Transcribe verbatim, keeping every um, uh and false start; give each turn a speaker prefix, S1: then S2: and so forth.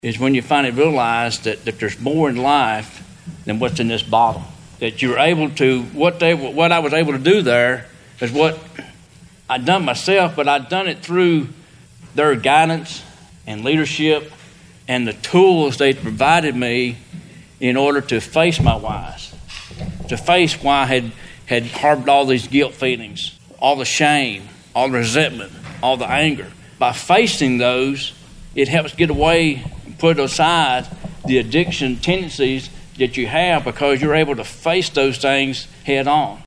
S1: is when you finally realize that, that there's more in life than what's in this bottle. That you're able to, what they, what I was able to do there is what I'd done myself, but I'd done it through their guidance and leadership and the tools they provided me in order to face my whys, to face why I had, had harbored all these guilt feelings, all the shame, all the resentment, all the anger. By facing those, it helps get away and put aside the addiction tendencies that you have because you're able to face those things head on.